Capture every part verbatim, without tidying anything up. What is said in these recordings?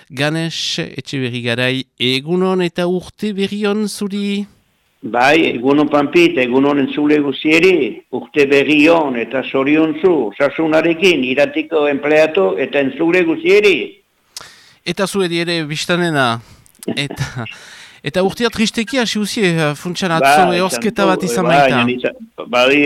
Ganes Etxeberri Garai, egunon eta urte berrion zuri? Bai, egunon Pampit, egunon entzule guzieri, urte berrion eta zorion zu, sasunarekin, iratiko empleatu eta entzule guzieri. Eta zuedi ere biztanena, eta, eta urtea tristeki hasi uzie, funtsan atzo eosketa bat izan baita. Bai,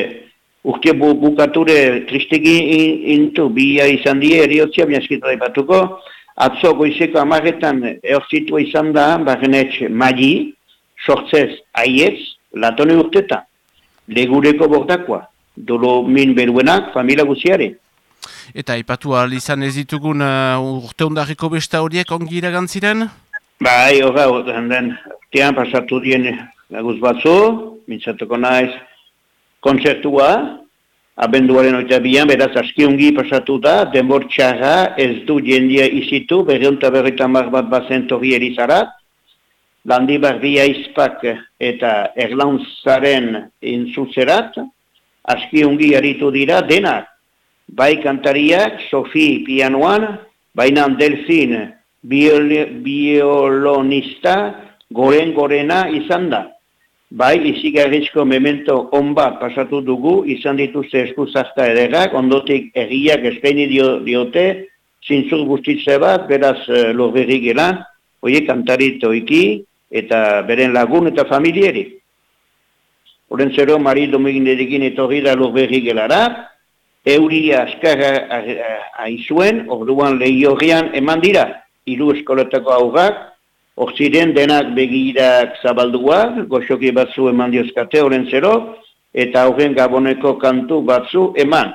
urte bu, bukature tristeki intu, bia izan die, eriotzia biazkita daipatuko, atzo goizeko amarretan eorzitua izan da, barrenetx magi, sortzez aiez, latone urteta, legureko bordakoa, dolo min beruenak, familia guziare. Eta ipatu ahal izan ez ditugun uh, urte ondarriko besta horiek ongi iragantziren? Bai, horra, den, urtean pasatu dien gaguz batzu, mintzatuko naiz kontzertua, abenduaren oita bian, beraz aski ongi pasatu da, denbor txarra ez du jendia izitu, berreunta berreita mar bat bazen torri erizarat, Landibar bia izpak eta erlauntzaren intzutzerat, aski ongi aritu dira denak, bai kantariak, Sofi pianoan, baina Delfin biol, biolonista, goren gorena izan da. Bai, izigarrizko memento onbat pasatu dugu, izan dituzte eskuzazta ederrak, ondotik erriak eskaini dio, diote, zintzur guztitze bat, beraz uh, lorberri gelan, oie kantarito iki, eta beren lagun eta familieri. Horen zero, Mari Dominguerekin etorri da lorberri gelara, euria askarra aizuen, orduan lehiorrian eman dira, hiru eskoletako aurrak, hor ziren denak begirak zabalduak, goxoki batzu eman diozkate horen zero, eta horren gaboneko kantu batzu eman.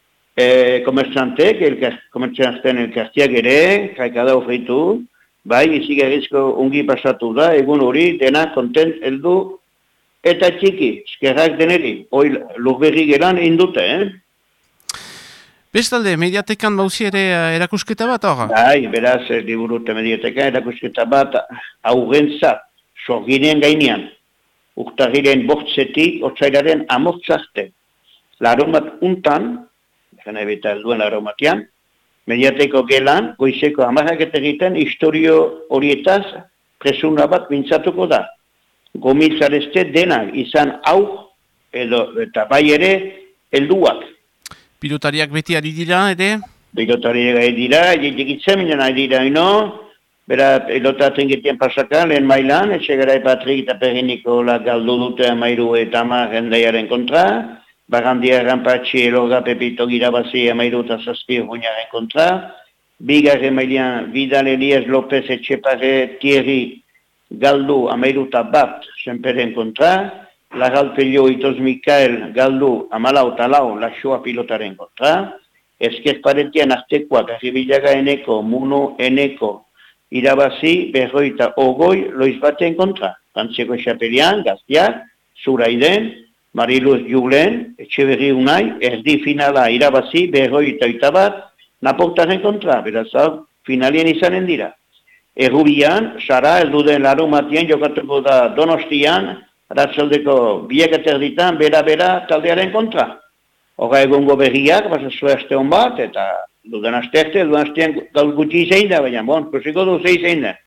E, komertzantek, komertzanten elkartiak ere, kaikada ofreitu, bai, izigarrizko ungi pasatu da, egun hori, dena kontent heldu eta txiki, eskerrak deneri, hoi lurberri gelan indute, eh? Bestalde, mediatekan bauzi ere erakusketa bat, hor? Bai, beraz, liburute mediatekan erakusketa bat, aurrentzat, sorginen gainean, urtarriren bortzetik, otzairaren amotzarte, laromat untan, jena ebita helduen laromatian, mediateko gelan, goizeko amarraket egiten, historio horietaz presuna bat mintzatuko da. Gomitzarezte denak izan hau, edo eta bai ere, helduak. Pilotariak beti ari dira, ere? Pilotariak ari dira, egitzen minen ari dira, ino, bera pilotatzen getien pasakan, lehen mailan, etxegarai Patrik eta Perriniko la galdu dute amairu eta amar gendaiaren kontra, Barandia Rampatxi eloga Pepito Girabazi amairu eta zazpi joinaren kontra, bigarren mailan Vidal Elias López Etxepare Thierry galdu amairu eta bat senperen kontra, Lagal Pello Itoz Mikael galdu amalau eta lau laxoa pilotaren kontra, Ezker Paretian artekoak arribilaga eneko, Muno eneko, Irabazi, berroi eta ogoi loiz baten kontra, Pantzeko Xapelian, Gaztiak, Zuraiden, Mariluz Julen, Etxeberri Unai, erdi finala irabazi, berroi eta oita bat, Naportaren kontra, beraz hau, finalien izanen dira. Errubian, Sara, elduden laro matien, jokatuko da Donostian, aratzaldeko biak eterditan, bera-bera taldearen kontra. Horra egongo berriak, basa zua aste hon bat, eta duden aste arte, duden astean gaur gutxi izein da, baina, bon, prosiko du ze izein da.